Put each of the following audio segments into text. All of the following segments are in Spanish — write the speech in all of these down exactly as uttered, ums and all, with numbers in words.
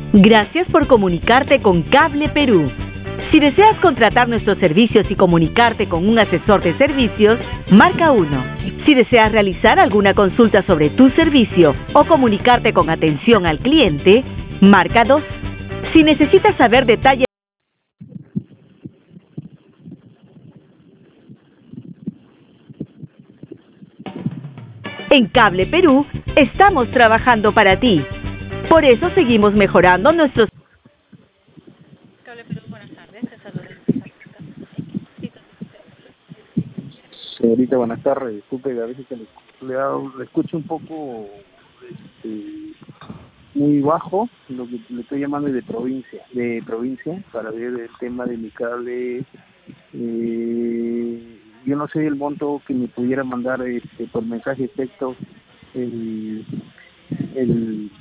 Gracias por comunicarte con Cable Perú. Si deseas contratar nuestros servicios y comunicarte con un asesor de servicios, marca uno. Si deseas realizar alguna consulta sobre tu servicio o comunicarte con atención al cliente, marca dos. Si necesitas saber detalles en Cable Perú, estamos trabajando para ti. Por eso seguimos mejorando nuestros... Cable Perú, buenas tardes. Te saluda Señorita, buenas tardes. Disculpe, a veces que le, le, hago- le escucho un poco este, muy bajo. Lo que le estoy llamando es de provincia, de provincia, para ver el tema de mi cable. Eh, yo no sé el monto que me pudiera mandar este, por mensaje de texto. El, el,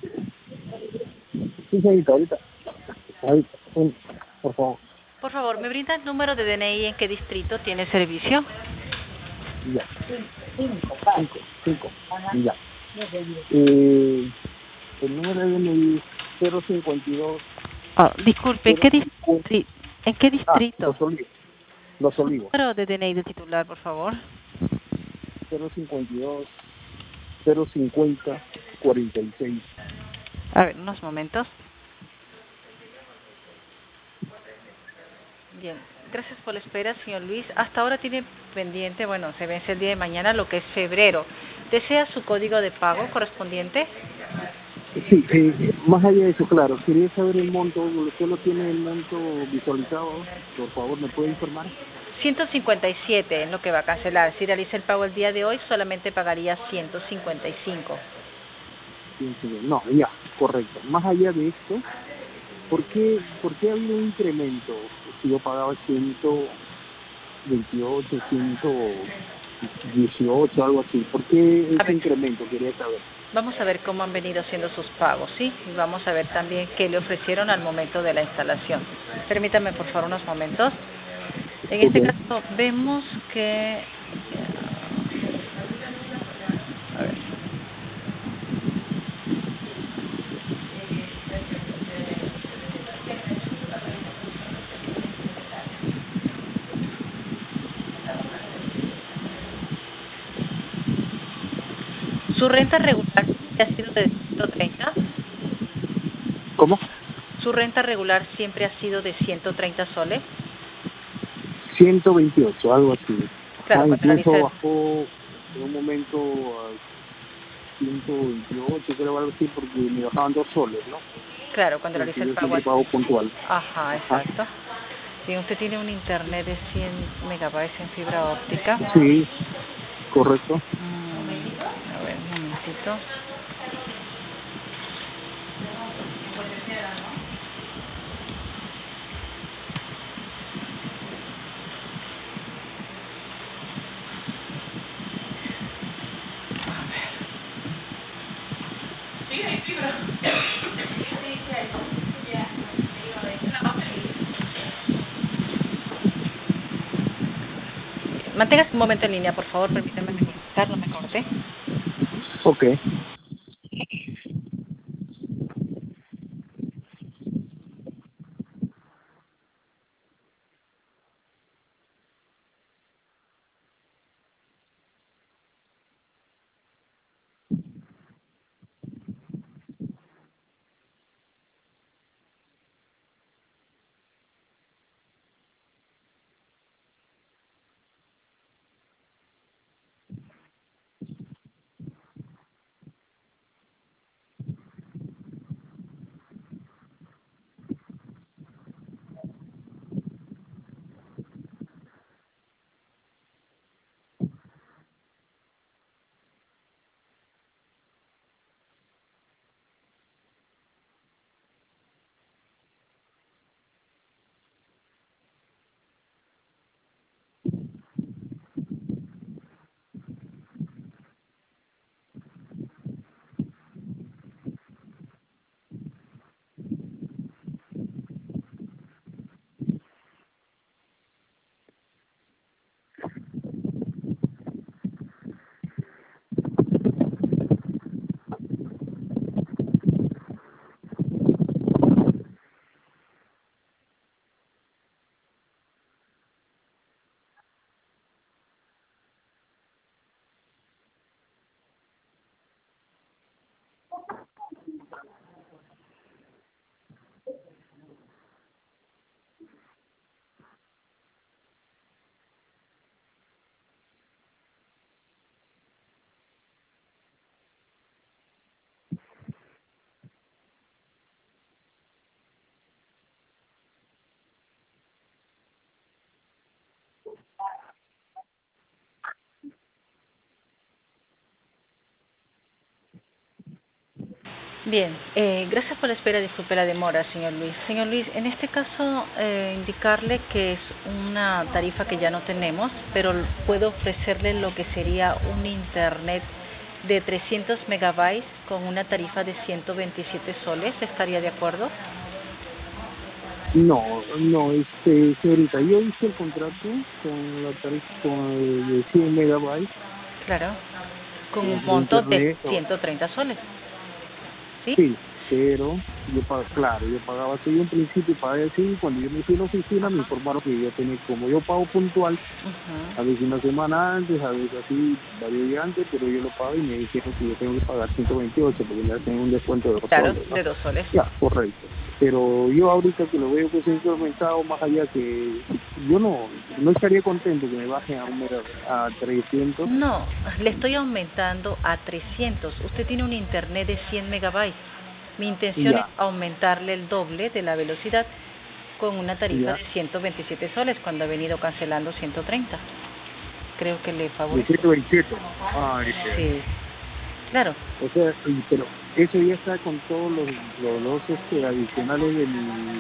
sí, señorita, ahorita, ahorita, un- por favor. Por favor, ¿me brinda el número de D N I en qué distrito tiene servicio? Ya, cinco, cinco, ya. Eh, el número de D N I es cero cincuenta y dos. Oh, disculpe, ¿en qué, distri ¿en qué Ah, distrito? Los Olivos. Los Su Olivos. número de D N I de titular, por favor. cero cincuenta y dos, cero cincuenta, cuarenta y seis. A ver, unos momentos. Bien, gracias por la espera, señor Luis. Hasta ahora tiene pendiente, bueno, se vence el día de mañana, lo que es febrero. ¿Desea su código de pago correspondiente? Sí, eh, más allá de eso, claro, quería saber el monto. ¿Usted lo tiene el monto visualizado? Por favor, ¿me puede informar? ciento cincuenta y siete es lo que va a cancelar. Si realiza el pago el día de hoy, solamente pagaría ciento cincuenta y cinco. Sí, sí, no, ya, correcto. Más allá de esto, ¿por qué, por qué ha habido un incremento? Si yo pagaba ciento veintiocho, ciento dieciocho, algo así. ¿Por qué A ese ver, incremento? Quería saber. vamos a ver cómo han venido haciendo sus pagos, ¿sí? Y vamos a ver también qué le ofrecieron al momento de la instalación. Permítame, por favor, unos momentos. En Ok. este caso, vemos que... A ver. Su renta regular siempre ha sido de ciento treinta. ¿Cómo? Su renta regular siempre ha sido de ciento treinta soles. ciento veintiocho, algo así. Claro, Ah, cuando incluso realiza el... bajó en un momento a ciento veintiocho, creo, algo así, porque me bajaban dos soles, ¿no? Claro, cuando realiza Porque el yo pago siempre así. pago puntual. Ajá, Ajá. exacto. Si usted tiene un internet de cien megabytes en fibra óptica. Sí, correcto. Mm, a ver, un momentito. Manténgase un momento en línea, por favor, permítame verificar, no me corte. Ok. Bien, eh, gracias por la espera, disculpe la demora, señor Luis. Señor Luis, en este caso, eh, indicarle que es una tarifa que ya no tenemos, pero puedo ofrecerle lo que sería un internet de trescientos megabytes con una tarifa de ciento veintisiete soles. ¿Estaría de acuerdo? No, no, este, señorita, yo hice el contrato con la tarifa con el de cien megabytes. Claro, con de un monto internet, de ciento treinta soles. ¿Sí? Sí, pero yo pagaba, claro, yo pagaba así en principio, pagué así, cuando yo me fui a la oficina me informaron que yo tenía, como yo pago puntual, Uh-huh. a veces una semana antes, a veces así, varios días antes, pero yo lo pago y me dijeron que yo tengo que pagar ciento veintiocho porque ya tengo un descuento de dos Claro, soles, ¿no? de dos soles. Ya, correcto. Pero yo ahorita que lo veo que se ha incrementado más allá que yo no no estaría contento que me bajen a un mega- a trescientos. No, le estoy aumentando a trescientos. Usted tiene un internet de cien megabytes. Mi intención Ya. es aumentarle el doble de la velocidad con una tarifa Ya. de ciento veintisiete soles cuando ha venido cancelando ciento treinta. Creo que le De favorece. ciento veintisiete. Ah, Sí, claro. o sea, y- pero eso ya está con todos los los, los este, adicionales del,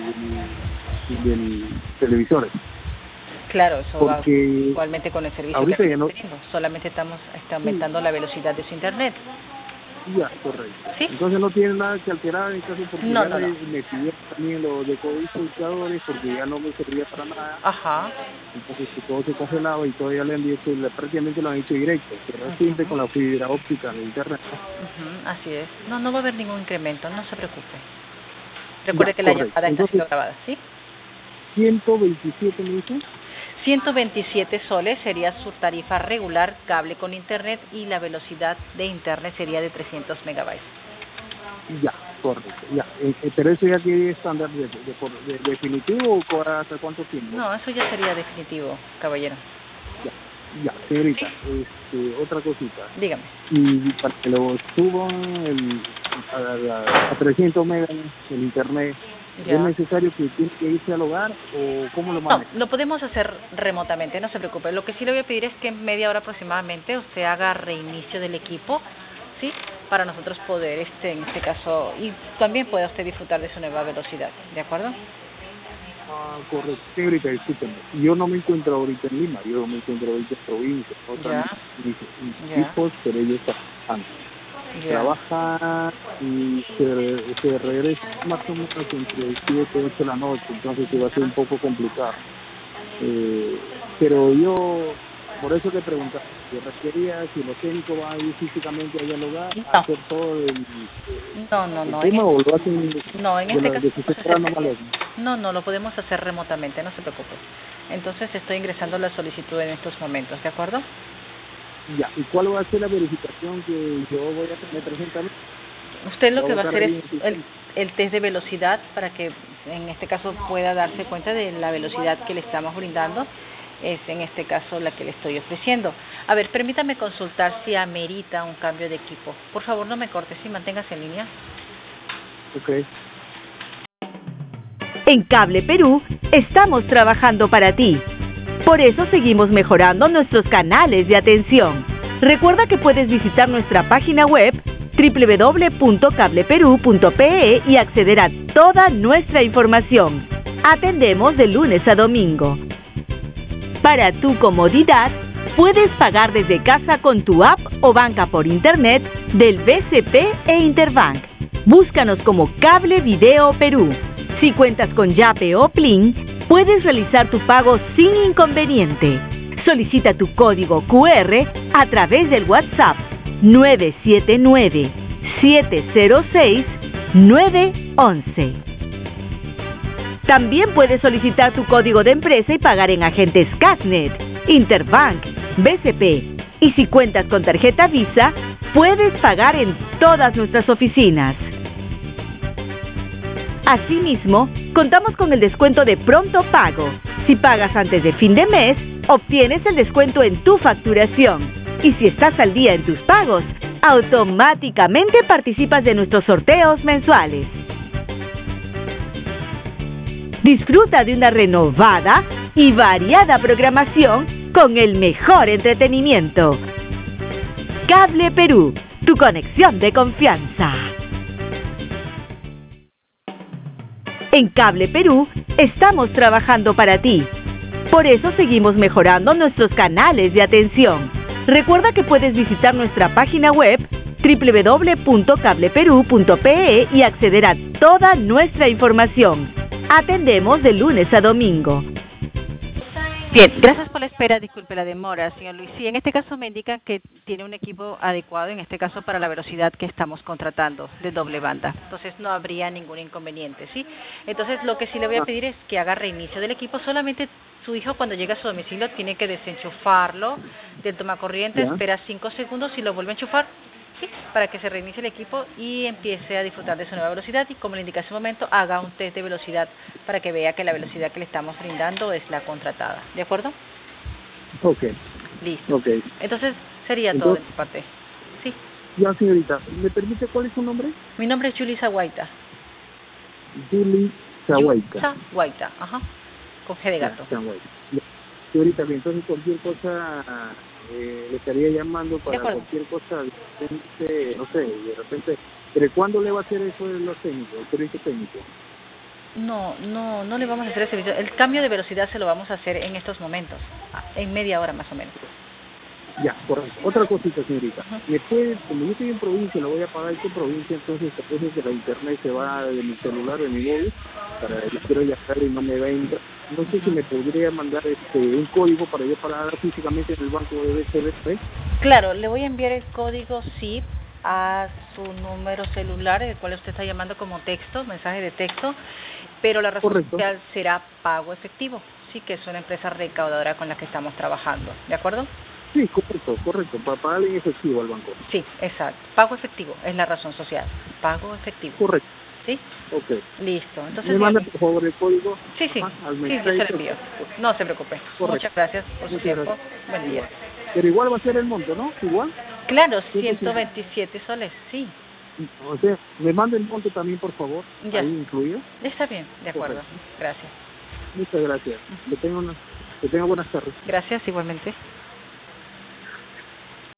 del, del televisor. Claro, eso Porque va igualmente con el servicio ahorita que ya no- tenemos. Solamente estamos está aumentando la velocidad de su internet. Ya, correcto. ¿Sí? Entonces no tiene nada que alterar en caso porque No, ya no, me, no. me pidieron también los decodificadores porque ya no me servía para nada. Ajá. Entonces que todo se cancelaba y todavía le han dicho, le- prácticamente lo han hecho directo, pero Ujú. siempre con la fibra óptica de internet. Ujú, así es. No, no va a haber ningún incremento, no se preocupe. Recuerde Ya, que la correcto. llamada está Entonces, siendo grabada, ¿sí? ciento veintisiete me dice. ciento veintisiete soles sería su tarifa regular, cable con internet, y la velocidad de internet sería de trescientos megabytes. Ya, correcto. Ya, eh, eh, pero eso ya tiene estándar de, de, por- de- definitivo o cobra hasta cuánto tiempo. No, eso ya sería definitivo, caballero. Ya, ya, señorita, este, otra cosita. Dígame. Y para que lo suban el, a, la- a trescientos megas en internet, Ya. ¿es necesario que tiene que irse al hogar o cómo lo No, maneja? lo podemos hacer remotamente, no se preocupe. Lo que sí le voy a pedir es que en media hora aproximadamente usted haga reinicio del equipo, ¿sí? Para nosotros poder, este, en este caso, y también pueda usted disfrutar de su nueva velocidad, ¿de acuerdo? Ah, correcto. Señorita, discúlpeme. Yo no me encuentro ahorita en Lima, yo me encuentro ahorita en provincia. Otra Ya. mis, mis Ya. hijos, pero ellos trabajan. Ya. Trabaja y se, se regresa más o menos entre siete y ocho de la noche, entonces se va a ser un poco complicado. Eh, pero yo, por eso le preguntaba, yo requería si los técnicos van a ir físicamente a dialogar, No. a hacer todo el, No, no, el no. En, tema o lo hacen no, en de este la caso de su temprano nomás. no, no, lo podemos hacer remotamente, no se preocupe. Entonces estoy ingresando la solicitud en estos momentos, ¿de acuerdo? Ya, ¿y cuál va a ser la verificación que yo voy a tener presentar? Usted lo Va a que va a votar hacer ahí es en el el, sistema. el test de velocidad para que en este caso pueda darse cuenta de la velocidad que le estamos brindando. Es en este caso la que le estoy ofreciendo. A ver, permítame consultar si amerita un cambio de equipo. Por favor, no me cortes y manténgase en línea. Ok. En Cable Perú estamos trabajando para ti. Por eso seguimos mejorando nuestros canales de atención. Recuerda que puedes visitar nuestra página web doble u doble u doble u punto cable perú punto pe e y acceder a toda nuestra información. Atendemos de lunes a domingo. Para tu comodidad, puedes pagar desde casa con tu app o banca por internet del B C P e Interbank. Búscanos como Cable Video Perú. Si cuentas con Yape o Plin, puedes realizar tu pago sin inconveniente. Solicita tu código cu erre a través del WhatsApp nueve siete nueve, siete cero seis, nueve uno uno. También puedes solicitar tu código de empresa y pagar en agentes Casnet, Interbank, B C P. Y si cuentas con tarjeta Visa, puedes pagar en todas nuestras oficinas. Asimismo, contamos con el descuento de pronto pago. Si pagas antes de fin de mes, obtienes el descuento en tu facturación. Y si estás al día en tus pagos, automáticamente participas de nuestros sorteos mensuales. Disfruta de una renovada y variada programación con el mejor entretenimiento. Cable Perú, tu conexión de confianza. En Cable Perú estamos trabajando para ti. Por eso seguimos mejorando nuestros canales de atención. Recuerda que puedes visitar nuestra página web doble u doble u doble u punto cable perú punto pe e y acceder a toda nuestra información. Atendemos de lunes a domingo. Bien, gracias por la espera, disculpe la demora, señor Luis. Sí, en este caso me indican que tiene un equipo adecuado, en este caso para la velocidad que estamos contratando de doble banda. Entonces no habría ningún inconveniente, ¿sí? Entonces lo que sí le voy a pedir es que haga reinicio del equipo. Solamente su hijo cuando llega a su domicilio tiene que desenchufarlo del tomacorriente, espera cinco segundos y lo vuelve a enchufar, ¿sí? Para que se reinicie el equipo y empiece a disfrutar de su nueva velocidad y, como le indiqué hace un momento, haga un test de velocidad para que vea que la velocidad que le estamos brindando es la contratada. ¿De acuerdo? Ok. Listo. Okay. Entonces sería Entonces, todo de mi parte. Sí. Ya, señorita, ¿me permite cuál es su nombre? Mi nombre es Yulisa Guaita. Julie Zahuayca. Yulisa Guaita, ajá. Con G de gato. Zahuayca. Señorita, entonces cualquier cosa eh, le estaría llamando para cualquier cosa, de, no sé, de repente, ¿pero cuándo le va a hacer eso de los técnicos, el servicio técnico? No, no, no le vamos a hacer el servicio. El cambio de velocidad se lo vamos a hacer en estos momentos, en media hora más o menos. Ya, correcto. Otra cosita, señorita. Uh-huh. ¿Me puede, como yo estoy en provincia, lo voy a pagar en provincia, entonces después de que la internet se va de mi celular, de mi móvil, para yo quiero viajar y no me va a entrar. No sé si me podría mandar este un código para yo pagar físicamente en el banco de B C B P. Claro, le voy a enviar el código S I P a su número celular, el cual usted está llamando como texto, mensaje de texto, pero la razón social será pago efectivo, sí, que es una empresa recaudadora con la que estamos trabajando, ¿de acuerdo? Sí, correcto, correcto, para pagarle en efectivo al banco. Sí, exacto, pago efectivo es la razón social, pago efectivo. Correcto. ¿Sí? Ok. Listo. Entonces, ¿me manda por favor el código? Sí, sí, Ajá, al sí, yo se lo envío. No se preocupe. Correcto. Muchas gracias por su Muchas tiempo. gracias. Buen día. Pero igual va a ser el monto, ¿no? ¿Igual? Claro, ciento veintisiete soles, sí. O sea, me manda el monto también, por favor, ya. Ahí incluido. Está bien, de acuerdo. Correcto. Gracias. Muchas gracias. Uh-huh. Que tenga una, que tenga buenas tardes. Gracias, igualmente.